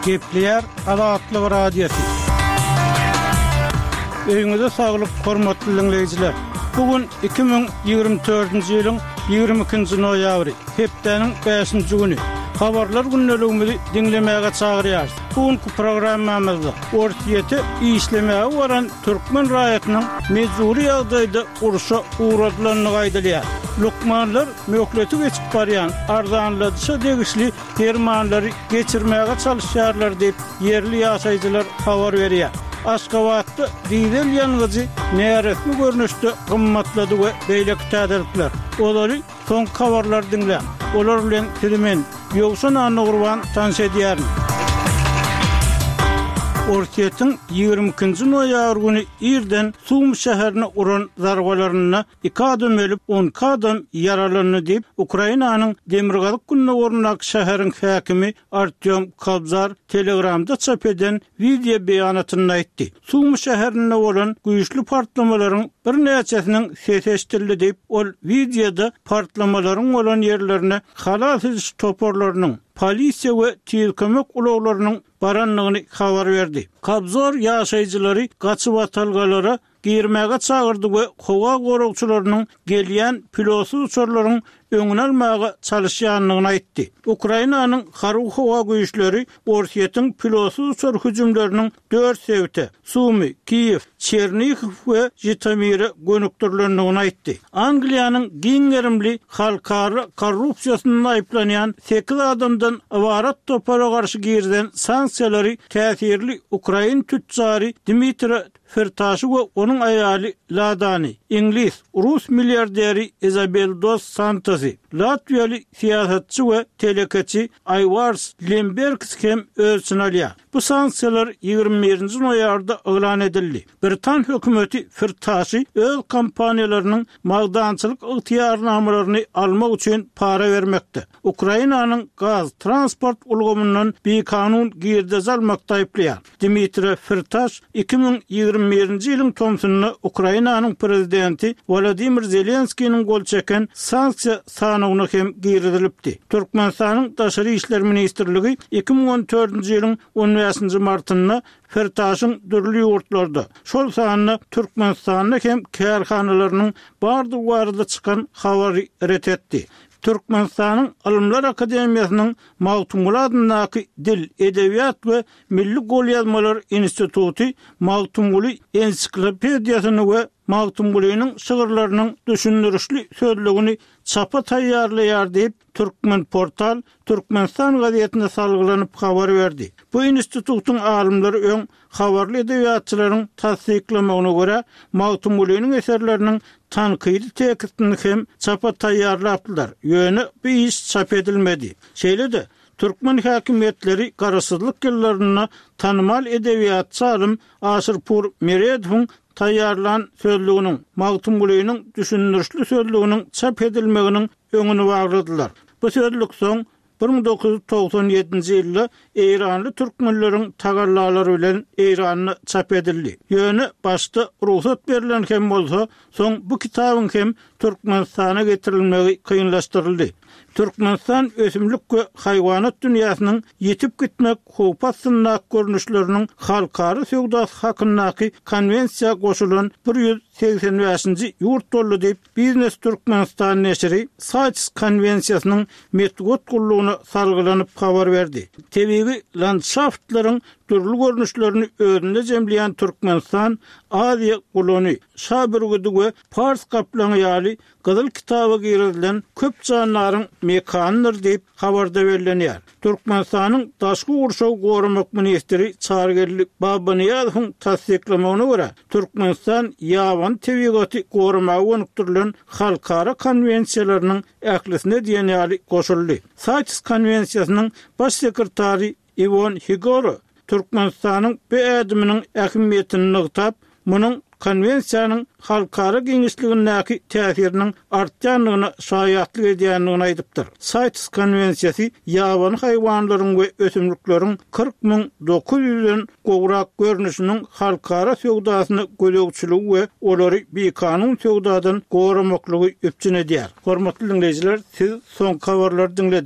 Gepleyer Azatlyk Radiosu. Öýüňizde saglyk, hormatly dinleýijiler. Bugün 2024-nji ýylyň 22-nji noýabry, hepdeniň 5-nji güni. Habarlar günneligimizi dinlemäge çagyrýar. Bugünkü programmamyzda ortaýety işlemäge waran türkmen raýatynyň mejburi ýagdaýda uruşa uğradylygyny gaýdalýar. Lokmanlar mökleti geçip barýan arzanladyşa degişli dermanlary geçirmäge çalışýarlar diýip yerli ýaşaýjylar habar berýär. Aşgabatda diýdel ýanygy näretmi görnüşde gymmatlady we beýleki täzelikler. Olary soň habarlar dinleýän. Olar bilen Türkmen ýogsun anyny gurban tanş edýär. Ortaýetyň 22-nji noýabr güni irden Sum şäherine uran zarbalaryna 2 adam ölüp 10 adam yaralanyny diýip Ukrainanyň Demirgazyk gününe ornak şäheriň häkimi Artyom Kabzar Telegramda çap eden video beýanatyny aýtdy. Sum şäherine bolan güýçli partlamalaryň bir näçesiniň sesleşdirildi diýip ol videoda partlamalaryň bolan ýerlerine halas ediş toporlarynyň polisiýa we tez kömek ulaglarynyň baranlygyny habar berdi. Kabzor ýaşaýjylary gaçyp atalgalara girmäge çagyrdy we howa gorugçylarynyň gelýän pilotsuz uçurlaryň öňüne almagy çalışýanlygyny aýtdy. Ukrainanyň harby howa güýçleri ortaýetyň pilotsuz uçur hüjümleriniň 4 sebäpte Sumy, Kiýew, Çernihiw we Jitomira gönükdirlendigini aýtdy. Angliýanyň giňerimli halkara korrupsiýasyny aýplanýan 8 adamdan ibarat topara garşy girden sanksiýalary täsirli Ukrain tücjary Dmitri Firtaşy we onuň aýaly Ladany, İnglis, Rus milliarderi Izabel dos Santosy, Latviýaly siýasatçy we telekeçi Aivars Lembergs hem ölçüni alýar. Bu sanksiýalar 21-nji noýabrda elan edildi. Britan hökümeti Firtaşy öz kampaniýalarynyň magdançylyk ygtyýarnamalaryny almak üçin para bermekde. Ukrainanyň gaz transport ulgamyndan bekanun girdez almakda aýplanýar. Dmitri Firtaş 2021-nji ýylyň tomsunyny Ukrainanyň prezidenti Volodymyr Zelenskiýiň gol çeken sanksiýa sanagyna hem girdilipdi. Türkmenistanyň Daşary işler ministrligi 2014-nji ýylyň 15-nji martyna Firtaşyň dürli ýurtlarda şol sanyny Türkmenistanyň hem kärhanalarynyň bardy çykan habary ret etdi. Türkmenistanyň Alymlar Akademiýasynyň Magtumul adynaky Dil, Edebiýat we Milli Golýazmalar Instituty Magtumuly ensiklopediýasyny we Magtumulynyň şygyrlarynyň düşündürüşli sözlegini çapa taýýarlaýar diýip Türkmen portal Türkmenistan gazetine salgylanyp habar berdi. Bu institutyň alymlary öň habarly edebiýatçylaryň tasdiklamagyna görä Magtumulynyň eserleriniň tanqidi tekstini hem çapa taýýarlapdylar. Ýöne bu iş çap edilmedi. Şeýle-de Türkmen häkimetleri garaşsyzlyk ýyllaryna tanymal edebiýatçy alym Aşyrpur Meredowyň taýýarlan sözleginiň Magtumulynyň düşündürüşli sözleginiň çap edilmeginiň öňüne bagladylar. Bu sözlük soň 1997-nji ýylda Eýranly türkmenleriň tagallalary bilen Eýranyny çap edildi. Ýöne başda ruhsat berilen hem bolsa, soň bu kitabyň hem Türkmenistana getirilmegi kynlaşdyryldy. Türkmenistan ösümlik we haýwanat dünýäsiniň ýetip gitmek howpatsynak görnüşleriniň halkary söwdasy hakyndaky konvensiýa goşulan 185-nji ýurt doldy diýip Biznes Türkmenistan neşri Saç konvensiýasynyň metod gurulugyny salgylanyp habar berdi. Tebiği landşaftlaryň türlü görnüşlerini özünde jemleýän Türkmenistan Aziýa kolony şabirgidi we Fars kaplany ýaly Gyzyl kitaba girilen köp janlaryň mekanydyr diýip habarda berilýär. Türkmenistanyň daşky urşaw gorumak ministri Çargerlik Babanyýazowyň tasdiklamagyna görä Türkmenistan ýaban tebigaty gorumagy önükdirilen halkara konvensiýalarynyň ählisine diýen ýaly goşuldy. Saç konvensiýasynyň baş sekretary Ivon Higoro Türkmenistanyň bu ädiminiň ähmiýetini nygtap, munyň konvensiýanyň halkara giňişligindäki täsiriniň artýanlygyna şaýatlyk edýänligini aýdypdyr. Saç konvensiýasy ýaban haýwanlaryň we ösümlikleriň 40.900-den gowrak görnüşiniň halkara söwdasyny gölegçiligi we olary bekanun söwdadan goramaklygy öpçün edýär. Hormatly dinleýijiler, siz soň habarlary dinlediniz.